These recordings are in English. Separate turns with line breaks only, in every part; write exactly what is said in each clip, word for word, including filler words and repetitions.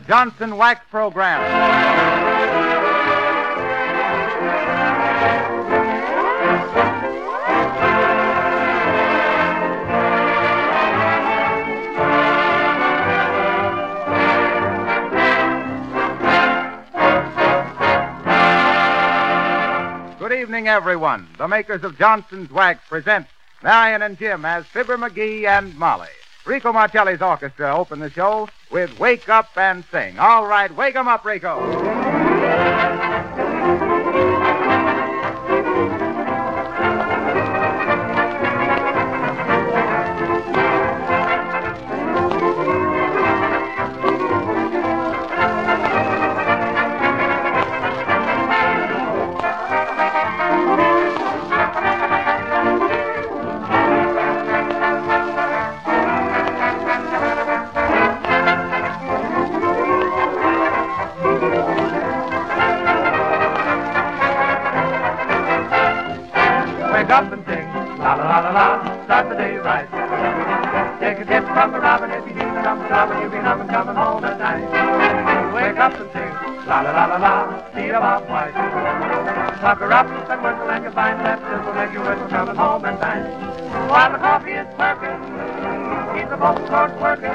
Johnson Wax Program. Good evening, everyone. The makers of Johnson's Wax present Marion and Jim as Fibber McGee and Molly. Rico Marcelli's orchestra opened the show with Wake Up and Sing. All right, wake 'em up, Rico.
Wake up and sing, la la la la la, start the day right. Take a tip from a robin if you need a number robin, you'll be humming coming home at night. Wake up and sing, la la la la la, beat about white. Pucker up and whistle and you'll find that this will make you whistle coming home at night. While the coffee is perking, keep the vocal cords working.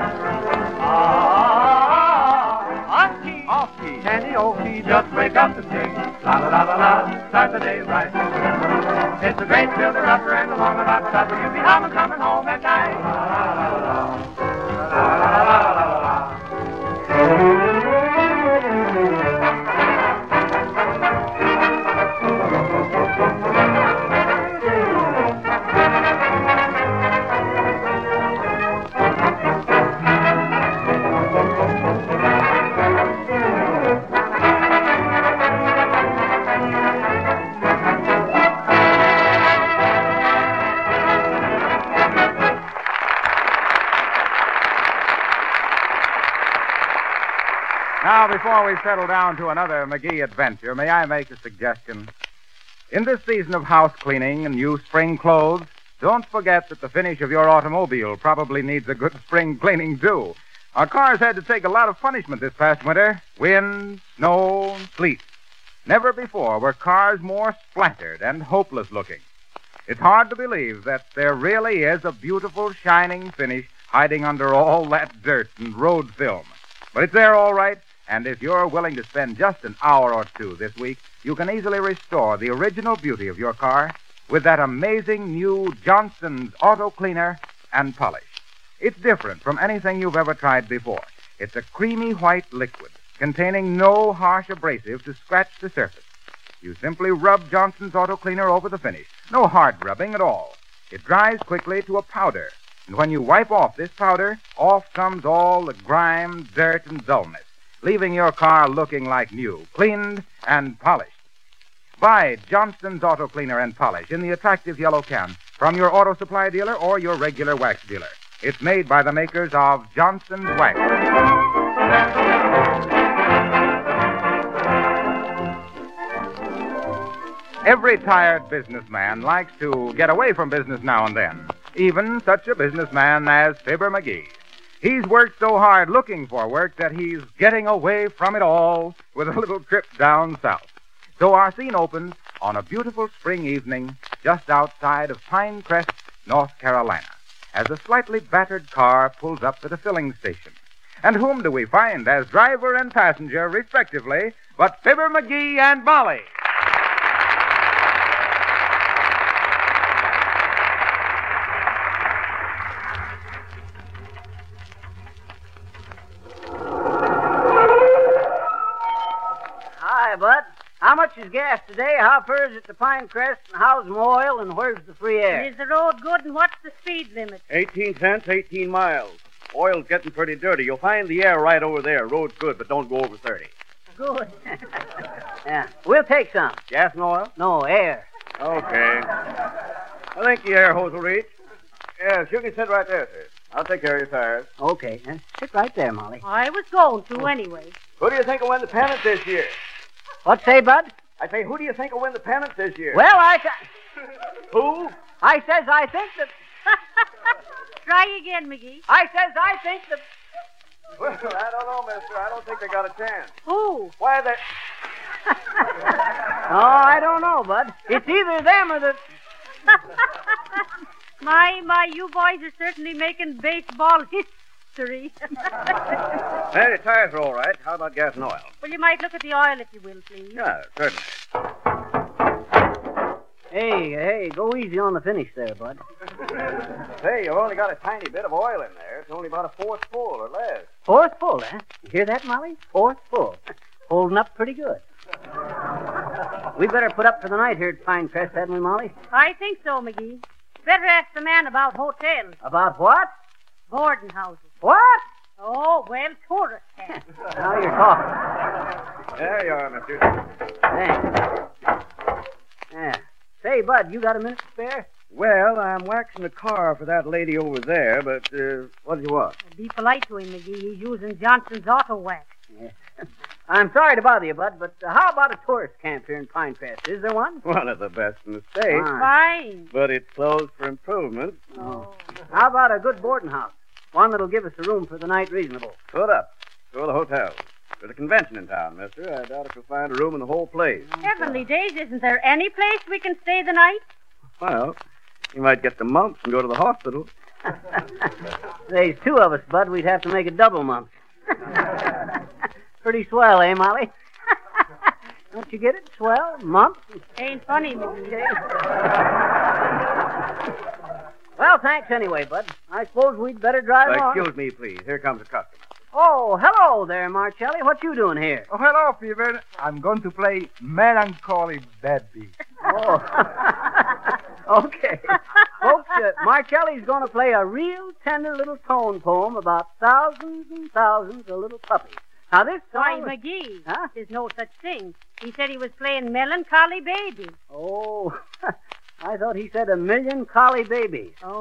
Ah, on key, off key, any old key, just wake up and sing, la la la la la, start the day right. It's a great builder upper and along about supper. You'll be humming coming home at night. La la la la la la la la la.
Now, before we settle down to another McGee adventure, may I make a suggestion? In this season of house cleaning and new spring clothes, don't forget that the finish of your automobile probably needs a good spring cleaning, too. Our cars had to take a lot of punishment this past winter. Wind, snow, sleet. Never before were cars more splattered and hopeless looking. It's hard to believe that there really is a beautiful, shining finish hiding under all that dirt and road film. But it's there all right. And if you're willing to spend just an hour or two this week, you can easily restore the original beauty of your car with that amazing new Johnson's Auto Cleaner and Polish. It's different from anything you've ever tried before. It's a creamy white liquid containing no harsh abrasive to scratch the surface. You simply rub Johnson's Auto Cleaner over the finish. No hard rubbing at all. It dries quickly to a powder. And when you wipe off this powder, off comes all the grime, dirt, and dullness, leaving your car looking like new, cleaned and polished. Buy Johnson's Auto Cleaner and Polish in the attractive yellow can from your auto supply dealer or your regular wax dealer. It's made by the makers of Johnson's Wax. Every tired businessman likes to get away from business now and then, even such a businessman as Fibber McGee. He's worked so hard looking for work that he's getting away from it all with a little trip down south. So our scene opens on a beautiful spring evening just outside of Pinecrest, North Carolina, as a slightly battered car pulls up at a filling station. And whom do we find as driver and passenger, respectively, but Fibber McGee and Molly?
Bud. How much is gas today? How far is it to Pinecrest? And how's my oil? And where's the free air?
Is the road good? And what's the speed limit?
Eighteen cents, eighteen miles. Oil's getting pretty dirty. You'll find the air right over there. Road's good, but don't go over thirty.
Good. Yeah. We'll take some.
Gas and oil?
No, air.
Okay. I think the air hose will reach. Yes, you can sit right there, sir. I'll take care of your tires.
Okay. Uh, sit right there, Molly.
I was going to anyway.
Who do you think will win the pennant this year?
What say, Bud?
I say, who do you think will win the pennant this year?
Well, I... Th-
Who?
I says I think that...
Try again, McGee.
I says I think that...
Well, I don't know, mister. I don't think they got a chance.
Who?
Why, they...
Oh, I don't know, Bud. It's either them or the...
My, my, you boys are certainly making baseball history.
Hey, the tires are all right. How about gas and oil?
Well, you might look at the oil if you will, please.
Yeah, certainly.
Hey, hey, go easy on the finish there, Bud.
Hey, you've only got a tiny bit of oil in there. It's only about a fourth full or less.
Fourth full, huh? You hear that, Molly? Fourth full. Holding up pretty good. We better put up for the night here at Pinecrest, hadn't we, Molly?
I think so, McGee. Better ask the man about hotels.
About what?
Boarding houses.
What?
Oh, well, tourist camps.
Now you're talking.
There you are, mister.
Thanks. Yeah. Say, Bud, you got a minute to spare?
Well, I'm waxing the car for that lady over there, but uh, what do you want?
Be polite to him, McGee. He's using Johnson's auto wax.
Yeah. I'm sorry to bother you, Bud, but uh, how about a tourist camp here in Pinecrest? Is there one?
One of the best in the state.
Fine.
Fine.
But it's closed for improvement.
Oh.
How about a good boarding house? One that'll give us a room for the night reasonable.
Put up. Go to the hotel. There's a convention in town, mister. I doubt if you'll find a room in the whole place.
Heavenly days, isn't there any place we can stay the night?
Well, you might get the mumps and go to the hospital.
There's two of us, Bud. We'd have to make a double month. Pretty swell, eh, Molly? Don't you get it? Swell? Month?
Ain't funny, McGee.
Well, thanks anyway, Bud. I suppose we'd better drive
Uh,
on.
excuse me, please. Here comes a customer.
Oh, hello there, Marcelli. What you doing here?
Oh, hello, Fever. I'm going to play Melancholy Baby.
Oh. Okay. Folks, uh, Marcelli's going to play a real tender little tone poem about thousands and thousands of little puppies. Now, this
Why,
song...
McGee,
Huh?
there's no such thing. He said he was playing Melancholy Baby.
Oh, I thought he said a million collie babies.
Oh.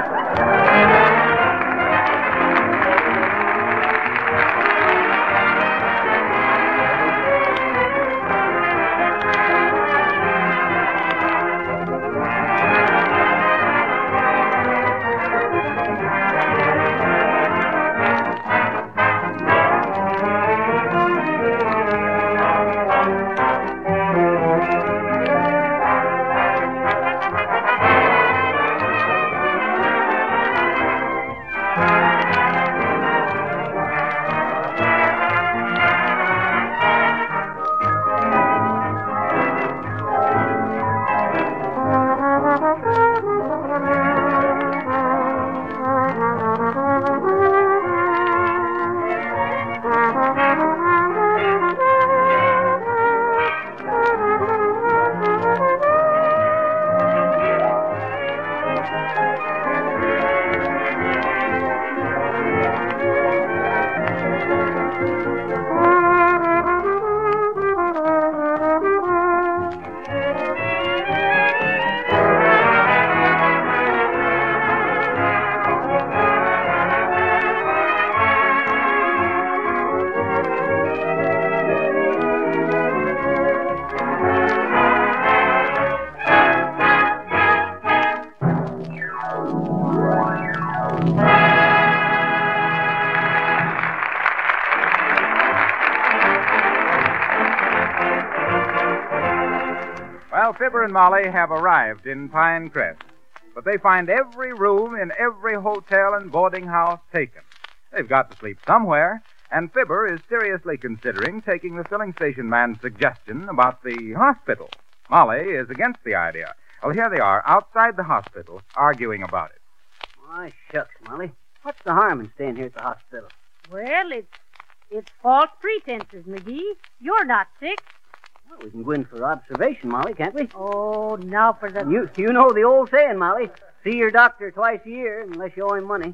Well, Fibber and Molly have arrived in Pinecrest, but they find every room in every hotel and boarding house taken. They've got to sleep somewhere, and Fibber is seriously considering taking the filling station man's suggestion about the hospital. Molly is against the idea. Well, here they are, outside the hospital, arguing about it.
Why, shucks, Molly. What's the harm in staying here at the hospital?
Well, it's it's false pretenses, McGee. You're not sick.
Well, we can go in for observation, Molly, can't we?
Oh, now for the...
You you know the old saying, Molly. See your doctor twice a year, unless you owe him money.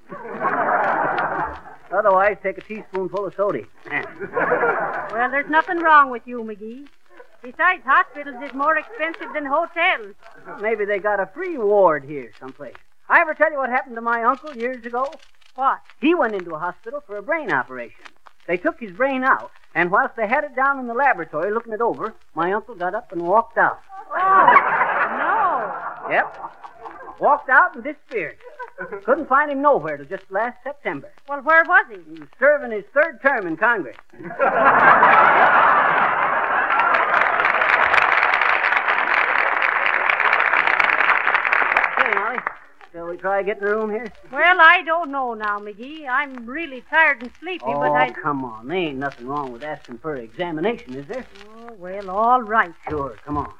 Otherwise, take a teaspoonful of soda.
Well, there's nothing wrong with you, McGee. Besides, hospitals is more expensive than hotels.
Maybe they got a free ward here someplace. I ever tell you what happened to my uncle years ago?
What?
He went into a hospital for a brain operation. They took his brain out, and whilst they had it down in the laboratory looking it over, my uncle got up and walked out.
Oh, no.
Yep. Walked out and disappeared. Couldn't find him nowhere till just last September.
Well, where was he?
He was serving his third term in Congress. Okay, Molly. Shall we try getting a room here?
Well, I don't know now, McGee. I'm really tired and sleepy,
Oh,
but I...
come on. There ain't nothing wrong with asking for an examination, is there?
Oh, well, all right.
Sure, come on.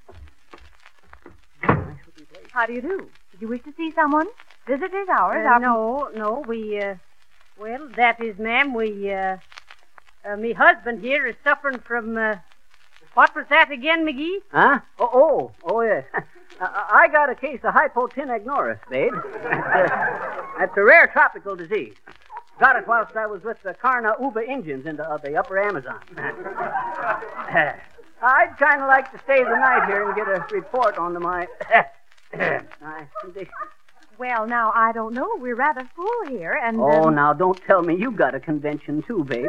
How do you do? Did you wish to see someone? Visitors hours
Uh,
are...
no, no, we, uh... Well, that is, ma'am, we, uh... uh me husband here is suffering from, uh... What was that again, McGee?
Huh? Oh, oh, oh yes. I I got a case of hypotenagnoris, babe. That's a, that's a rare tropical disease. Got it whilst I was with the Karna Uba Indians in the, uh, the upper Amazon. I'd kind of like to stay the night here and get a report on my, my condition.
Well, now, I don't know. We're rather full here, and...
Oh,
um,
now, don't tell me you got a convention, too, babe.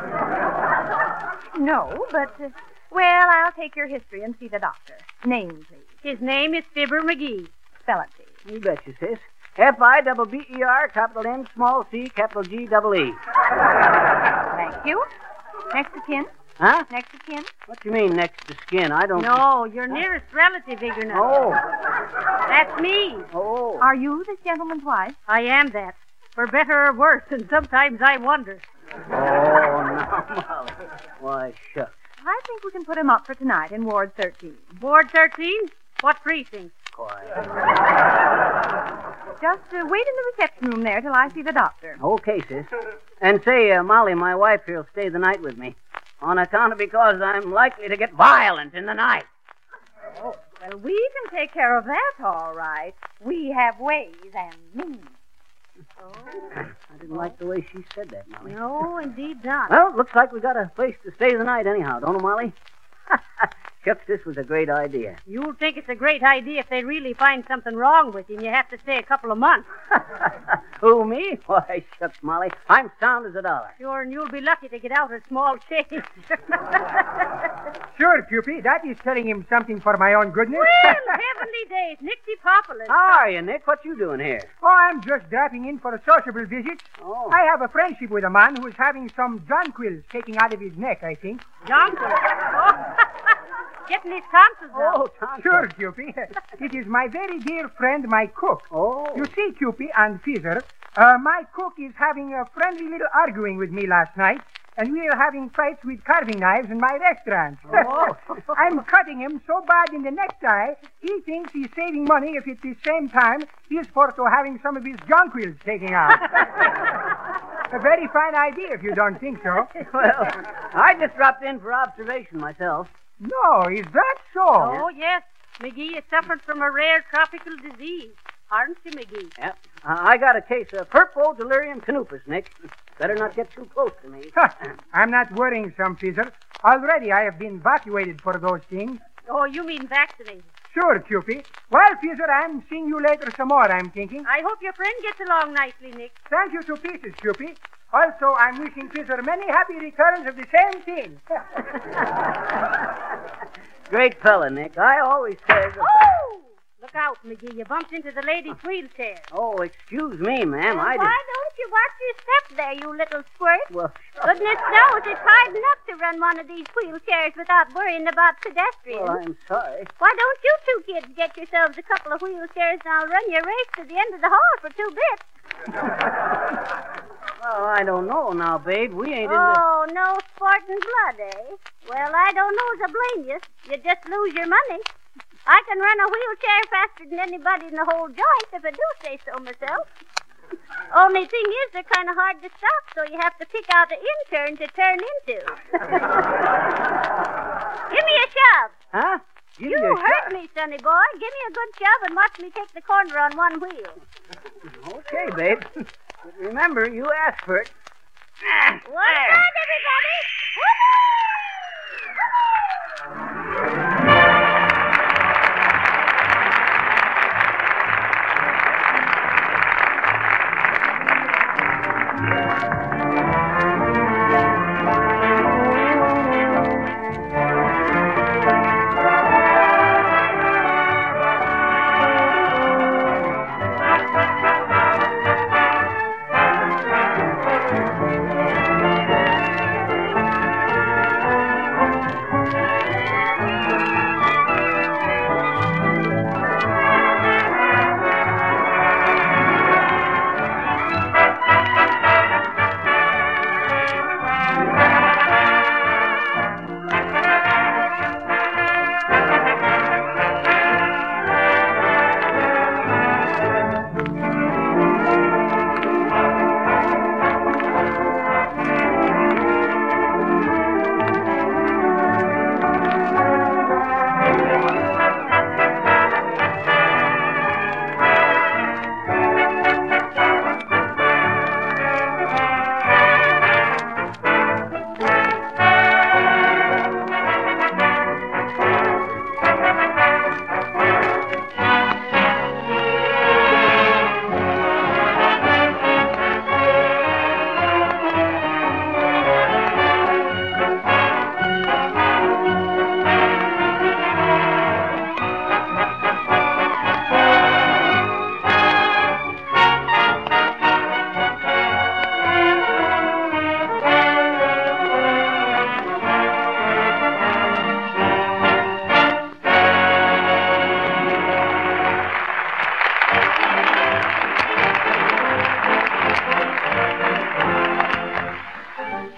No, but... Uh, well, I'll take your history and see the doctor. Name, please.
His name is Fibber McGee.
Spell it, please.
You betcha, sis. F I B B E R, capital M, small c, capital G, double E.
Thank you. Next of kin?
Huh?
Next of kin?
What do you mean, next to skin? I don't...
No, your nearest relative, Ignat.
Oh.
That's me.
Oh.
Are you this gentleman's wife?
I am that. For better or worse, and sometimes I wonder.
Oh, no, Molly. Why, shucks.
I think we can put him up for tonight in Ward thirteen.
Ward thirteen? What precinct?
Quiet.
Just uh, wait in the reception room there till I see the doctor.
Okay, sis. And say, uh, Molly, my wife here will stay the night with me. On account of because I'm likely to get violent in the night.
Oh, well, we can take care of that, all right. We have ways and means. Oh.
I didn't like the way she said that, Molly.
No, indeed not.
Well, looks like we got a place to stay the night anyhow, don't it, Molly? Shucks, this was a great idea.
You'll think it's a great idea if they really find something wrong with you and you have to stay a couple of months.
Who, me? Why, shucks, Molly. I'm sound as a dollar.
Sure, and you'll be lucky to get out a small change.
Sure, Cupid. That is telling him something for my own goodness.
Well, heavenly days. Nixie Populus.
How are you, Nick? What you doing here?
Oh, I'm just dropping in for a sociable visit.
Oh.
I have a friendship with a man who is having some jonquils taken out of his neck, I think.
Jonquil. Oh. Getting his tonsils out.
Oh, Tom.
Sure, Cupid. It is my very dear friend, my cook.
Oh.
You see, Cupid and Fizzer, uh, my cook is having a friendly little arguing with me last night, and we are having fights with carving knives in my restaurant.
Oh.
I'm cutting him so bad in the necktie, he thinks he's saving money if at the same time he's for to having some of his jonquils taken out. A very fine idea, if you don't think so.
Well, I just dropped in for observation myself.
No, is that so?
Oh, yes. McGee is suffering from a rare tropical disease. Aren't you, McGee?
Yep. Uh, I got a case of purple delirium canopus, Nick. Better not get too close to me.
I'm not worrying some, Fizzer. Already I have been evacuated for those things.
Oh, you mean vaccinated.
Sure, Cupid. Well, Fizzer, I'm seeing you later some more, I'm thinking.
I hope your friend gets along nicely, Nick.
Thank you to pieces, Cupid. Also, I'm wishing Fizzer many happy returns of the same thing.
Great fella, Nick. I always said...
Oh! Look out, McGee. You bumped into the lady's wheelchair.
Oh, excuse me, ma'am.
Well,
I
why
didn't...
don't you watch your step there, you little squirt?
Well,
Goodness knows it's hard enough to run one of these wheelchairs without worrying about pedestrians.
well, I'm sorry.
Why don't you two kids get yourselves a couple of wheelchairs and I'll run your race to the end of the hall for two bits?
Well, I don't know now, babe. We ain't in the...
Oh, no sporting blood, eh? Well, I don't know as I blame you. You just lose your money. I can run a wheelchair faster than anybody in the whole joint if I do say so myself. Only thing is, they're kind of hard to stop, so you have to pick out an intern to turn into. Give me a shove.
Huh? Give
You
me a
hurt
shot.
me, sonny boy. Give me a good shove and watch me take the corner on one wheel.
Okay, babe. But remember, you asked for it. Ah,
One
there.
side, everybody.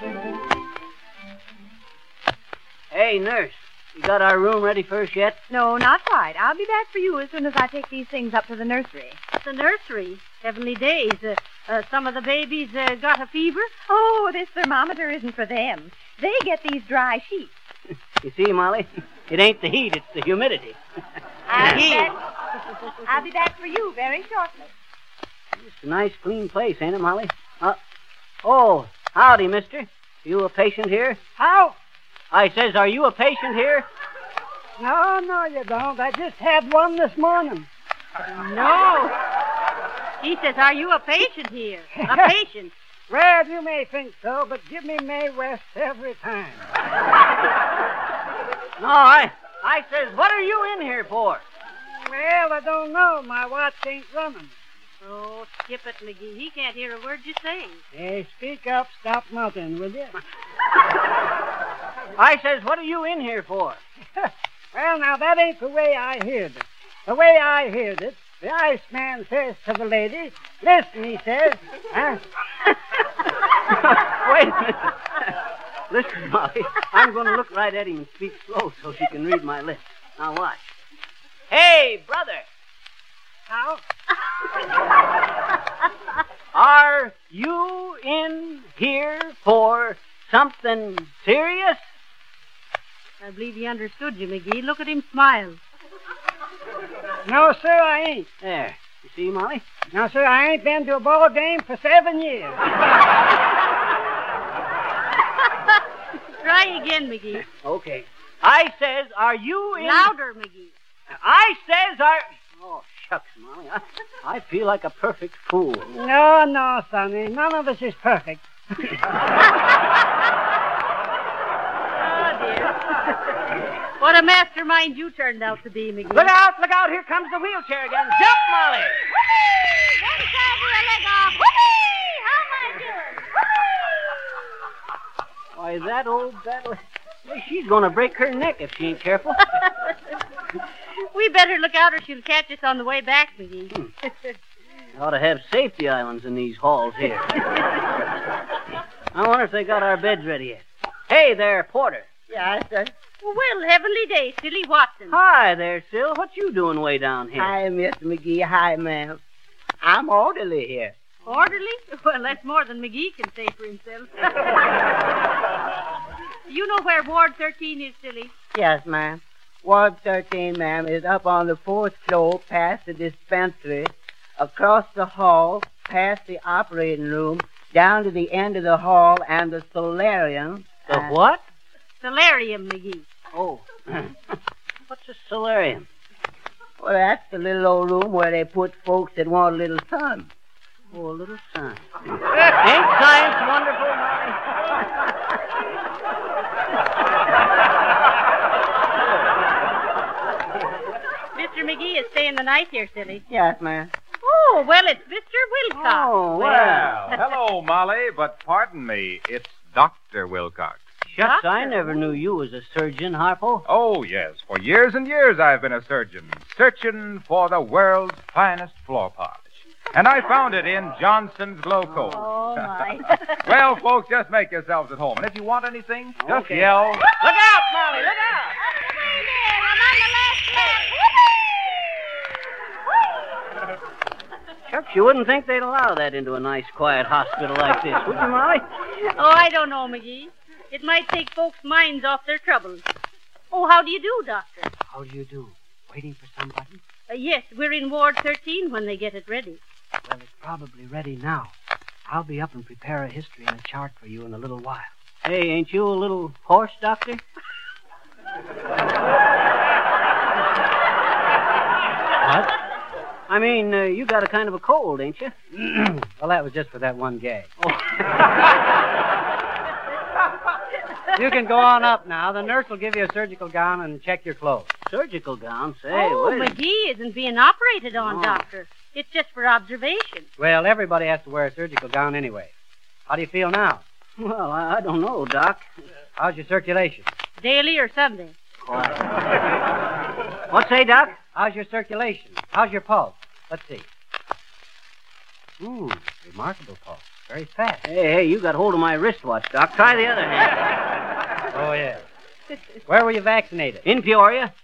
Hey, nurse. You got our room ready for us yet?
No, not quite. I'll be back for you as soon as I take these things up to the nursery.
The nursery? Heavenly days. Uh, uh, some of the babies uh, got a fever?
Oh, this thermometer isn't for them. They get these dry sheets.
You see, Molly, it ain't the heat, it's the humidity.
I'll be back, I'll be back for you very shortly.
It's a nice, clean place, ain't it, Molly? Uh, oh, howdy, mister. You a patient here?
How?
I says, are you a patient here?
No, no, you don't. I just had one this morning.
No. He says, are you a patient here? A patient?
Well, you may think so, but give me Mae West every time.
No, I, I says, what are you in here for?
Well, I don't know. My watch ain't running.
Oh, skip it, McGee. He can't hear a word you say.
Hey, speak up, stop muttering, will you?
I says, what are you in here for?
Well, now, that ain't the way I heard it. The way I heard it, the Iceman says to the lady, listen, he says, huh?
Wait a minute. Listen, Molly, I'm going to look right at him and speak slow so she can read my lips. Now watch. Hey, brother.
How?
Are you in here for something serious?
I believe he understood you, McGee. Look at him smile.
No, sir, I ain't.
There. You see, Molly?
No, sir, I ain't been to a ball game for seven years.
Try again, McGee.
Okay. I says, are you in...
Louder, McGee.
I says, are... Oh, shucks, Molly. I, I feel like a perfect fool.
No, no, Sonny. None of us is perfect.
Oh, dear. What a mastermind you turned out to be, McGee.
Look out, look out. Here comes the wheelchair again. Jump, Molly.
Whoopee! One side of your leg off. Whoopee! How am I doing?
Why, that old battle... Well, she's going to break her neck if she ain't careful.
We better look out or she'll catch us on the way back, McGee.
Hmm. Ought to have safety islands in these halls here. I wonder if they got our beds ready yet. Hey there, Porter.
Yes, sir.
Well, heavenly day, Silly Watson.
Hi there, Sil. What you doing way down here?
Hi, Mister McGee. Hi, ma'am. I'm orderly here.
Orderly? Well, that's more than McGee can say for himself. You know where Ward thirteen is, Silly?
Yes, ma'am. Ward thirteen, ma'am, is up on the fourth floor past the dispensary, across the hall, past the operating room, down to the end of the hall and the solarium.
The
and...
what?
Solarium, McGee.
Oh. What's a solarium?
Well, that's the little old room where they put folks that want a little sun.
Oh, a little sun. Ain't science wonderful, Molly?
Mister McGee is staying the night here, Silly.
Yes, ma'am.
Oh, well, it's Mister Wilcox.
Oh, well.
Well, hello, Molly, but pardon me, it's Doctor Wilcox.
Shucks,
Doctor?
I never knew you was a surgeon, Harpo.
Oh, yes, for years and years I've been a surgeon, searching for the world's finest floor polish. And I found it in Johnson's Glow Coat.
Oh, my.
Well, folks, just make yourselves at home. And if you want anything, just
Okay.
yell.
Look out, Molly, look out! Shucks, you wouldn't think they'd allow that into a nice, quiet hospital like this, would you, Molly?
Oh, I don't know, McGee. It might take folks' minds off their troubles. Oh, how do you do, Doctor?
How do you do? Waiting for somebody?
Uh, yes, we're in Ward thirteen when they get it ready.
Well, it's probably ready now. I'll be up and prepare a history and a chart for you in a little while.
Hey, ain't you a little horse, Doctor?
What?
I mean, uh, you got a kind of a cold, ain't you?
Well, that was just for that one gag.
Oh.
You can go on up now. The nurse will give you a surgical gown and check your clothes.
Surgical gown, say.
oh,
wait.
McGee isn't being operated on,
Oh.
Doctor. It's just for observation.
Well, everybody has to wear a surgical gown anyway. How do you feel now?
Well, I, I don't know, Doc.
How's your circulation?
Daily or Sunday?
Quiet. What say, Doc?
How's your circulation? How's your pulse? Let's see.
Ooh, remarkable pulse. Very fast. Hey, hey, you got hold of my wristwatch, Doc. Try the other hand. Oh, yeah. Where were you vaccinated? In Peoria.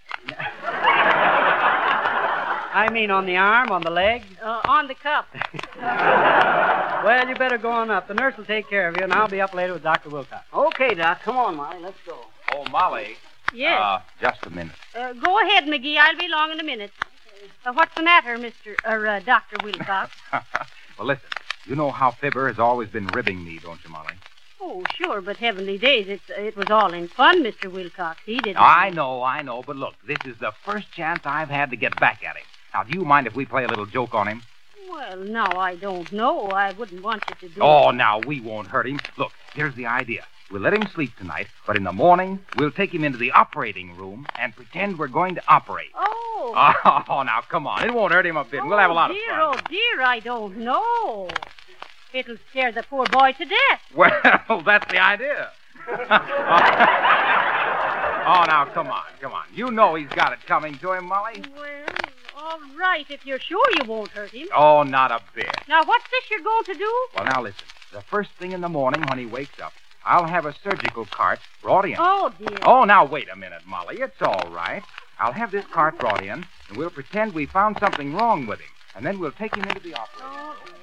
I mean on the arm, on the leg?
Uh, on the cup.
Well, you better go on up. The nurse will take care of you, and I'll be up later with Doctor Wilcox. Okay, Doc. Come on, Molly. Let's go.
Oh, Molly.
Yes.
Uh, just a minute.
Uh, go ahead, McGee. I'll be along in a minute. Uh, what's the matter, Mister or uh, Doctor Wilcox?
Well, listen. You know how Fibber has always been ribbing me, don't you, Molly?
Oh, sure, but heavenly days, it's, it was all in fun, Mister Wilcox. He didn't.
I know, I know, but look, this is the first chance I've had to get back at him. Now, do you mind if we play a little joke on him?
Well, now, I don't know. I wouldn't want you to do
Oh,
it.
now, we won't hurt him. Look, here's the idea. We'll let him sleep tonight, but in the morning, we'll take him into the operating room and pretend we're going to operate.
Oh.
Oh, now, come on. It won't hurt him a bit.
Oh,
We'll have a lot
dear,
of fun.
Oh, dear, I don't know. It'll scare the poor boy to death.
Well, that's the idea. Oh, now, come on, come on. You know he's got it coming to him, Molly.
Well, all right, if you're sure you won't hurt him.
Oh, not a bit.
Now, what's this you're going to do?
Well, now, listen. The first thing in the morning when he wakes up, I'll have a surgical cart brought in.
Oh, dear.
Oh, now, wait a minute, Molly. It's all right. I'll have this cart brought in, and we'll pretend we found something wrong with him. And then we'll take him into the operating room.
Oh, dear.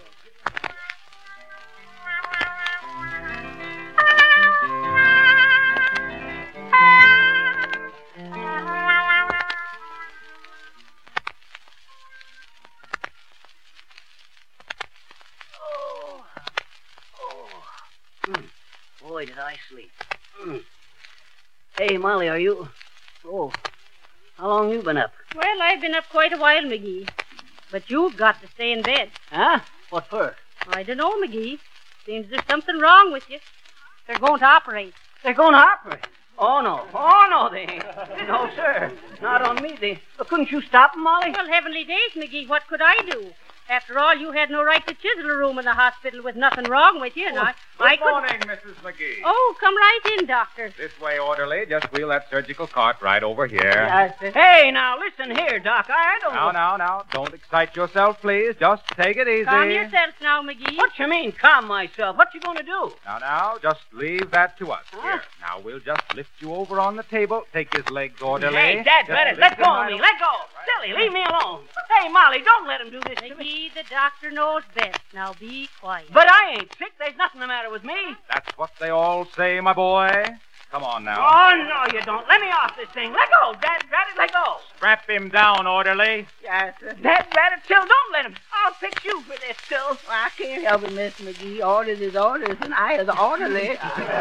Boy, did I sleep. Mm. Hey, Molly, are you... Oh, how long you been up?
Well, I've been up quite a while, McGee. But you've got to stay in bed.
Huh? What for?
I don't know, McGee. Seems there's something wrong with you. They're going to operate.
They're going to operate? Oh, no. Oh, no, they ain't. No, sir. Not on me. They... But couldn't you stop them, Molly?
Well, heavenly days, McGee, what could I do? After all, you had no right to chisel a room in the hospital with nothing wrong with you, and I...
Good
I could...
morning, Missus McGee.
Oh, come right in, Doctor.
This way, orderly. Just wheel that surgical cart right over here.
Uh, hey, now, listen here, Doc. I don't...
Now, now, now. Don't excite yourself, please. Just take it easy.
Calm yourself now, McGee.
What you mean, calm myself? What you going to do?
Now, now, just leave that to us.
Huh?
Here. Now, we'll just lift you over on the table. Take his legs, orderly.
Hey, Dad,
Just
better
lift
let
him
go of
right
me.
over-
Let go. Silly, leave me alone. Hey, Molly, don't let him do this to me.
McGee, the doctor knows best. Now be quiet.
But I ain't sick. There's nothing the matter with me.
That's what they all say, my boy. Come on now.
Oh, no, you don't. Let me off this thing. Let go, Dad. Dad, let go.
Strap him down, orderly.
Yes, sir. Dad, Dad, Till, don't let him. I'll fix you for this, Till. Well, I can't help it, Miss McGee. Orders is orders, and I is orderly.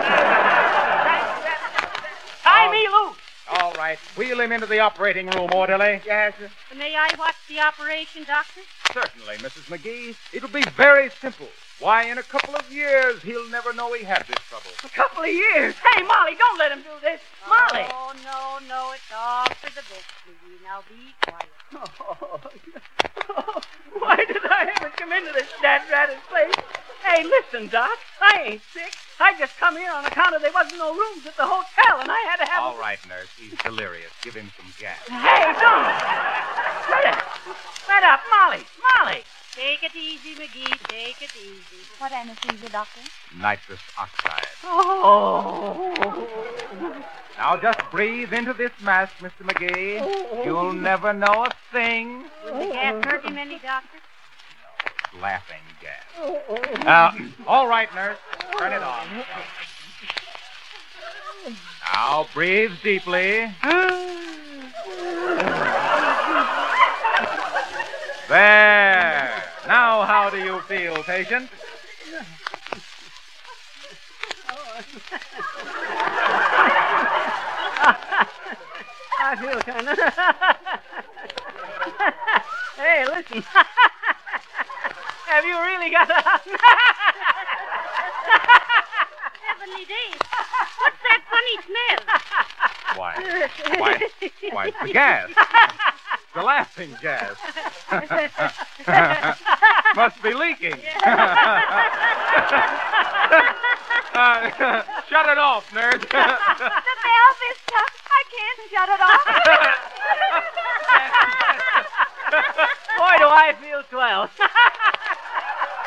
Tie me loose.
All right. Wheel him into the operating room, orderly.
Yes, sir.
May I watch the operation, Doctor?
Certainly, Missus McGee. It'll be very simple. Why, in a couple of years, he'll never know he had this trouble.
A couple of years. Hey, Molly, don't let him do this. Molly.
Oh, no, no, it's all for the best, McGee. Now be quiet.
Oh, why did I ever come into this dad-ratted place? Hey, listen, Doc. I ain't sick. I just come here on account of there wasn't no rooms at the hotel, and I had to have...
All right, nurse. He's delirious. Give him some gas.
Hey, don't! Let up! Let up, Molly! Molly!
Take it easy, McGee. Take it easy.
What anesthesia, Doctor?
Nitrous oxide.
Oh!
Now just breathe into this mask, Mister McGee. You'll never know a thing.
Will the gas hurt him any, Doctor?
Laughing gas. Uh, all right, nurse. Turn it on. Now breathe deeply. There. Now how do you feel, patient?
I feel kind of... Hey, listen. Have you really got a...
Heavenly days. What's that funny smell?
Why, why, why, it's the gas. The laughing gas. Must be leaking. uh, shut it off, nurse.
The valve is stuck. I can't shut it off.
Boy, do I feel swell.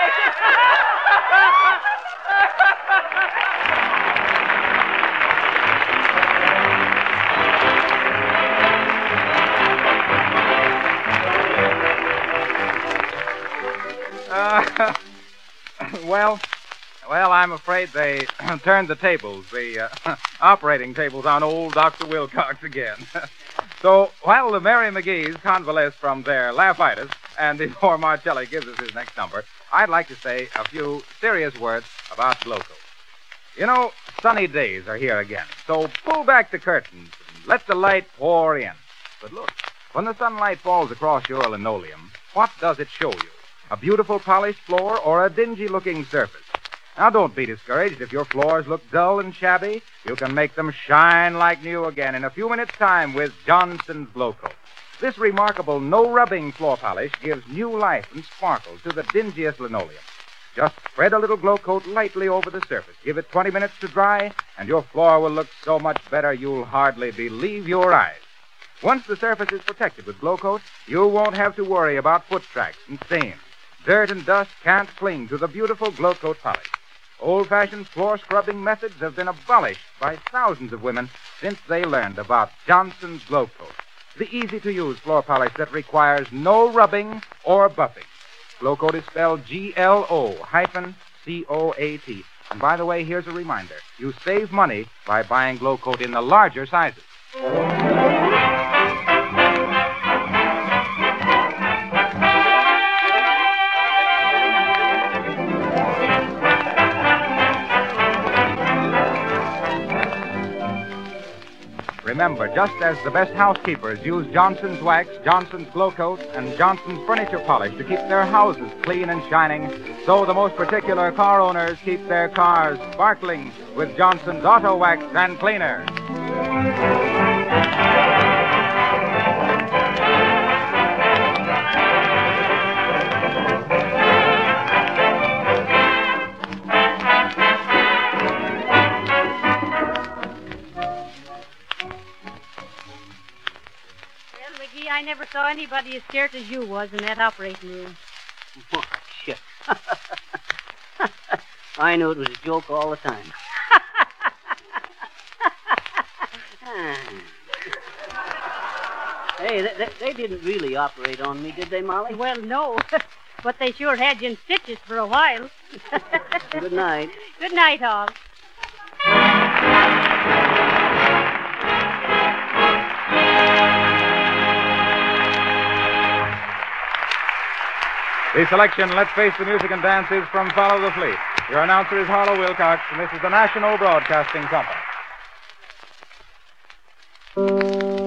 Uh, well, well, I'm afraid they turned the tables, the uh, operating tables on old Doctor Wilcox again. So while the Mary McGees convalesce from their laughitis, and before Marcelli gives us his next number, I'd like to say a few serious words about Gloco. You know, sunny days are here again, so pull back the curtains and let the light pour in. But look, when the sunlight falls across your linoleum, what does it show you? A beautiful polished floor or a dingy-looking surface? Now, don't be discouraged if your floors look dull and shabby. You can make them shine like new again in a few minutes' time with Johnson's Gloco. This remarkable no-rubbing floor polish gives new life and sparkle to the dingiest linoleum. Just spread a little glow coat lightly over the surface. Give it twenty minutes to dry, and your floor will look so much better you'll hardly believe your eyes. Once the surface is protected with glow coat, you won't have to worry about foot tracks and stains. Dirt and dust can't cling to the beautiful glow coat polish. Old-fashioned floor scrubbing methods have been abolished by thousands of women since they learned about Johnson's Glow Coat, the easy-to-use floor polish that requires no rubbing or buffing. Glow Coat is spelled G L O hyphen C O A T. And by the way, here's a reminder. You save money by buying Glow Coat in the larger sizes. Remember, just as the best housekeepers use Johnson's Wax, Johnson's Glow Coat, and Johnson's Furniture Polish to keep their houses clean and shining, so the most particular car owners keep their cars sparkling with Johnson's Auto Wax and Cleaner.
I never saw anybody as scared as you was in that operating room.
Oh, shit. I knew it was a joke all the time. Hey, they, they, they didn't really operate on me, did they, Molly?
Well, no. But they sure had you in stitches for a while.
Good night.
Good night, all.
The selection, Let's Face the Music and Dance, is from Follow the Fleet. Your announcer is Harlow Wilcox, and this is the National Broadcasting Company.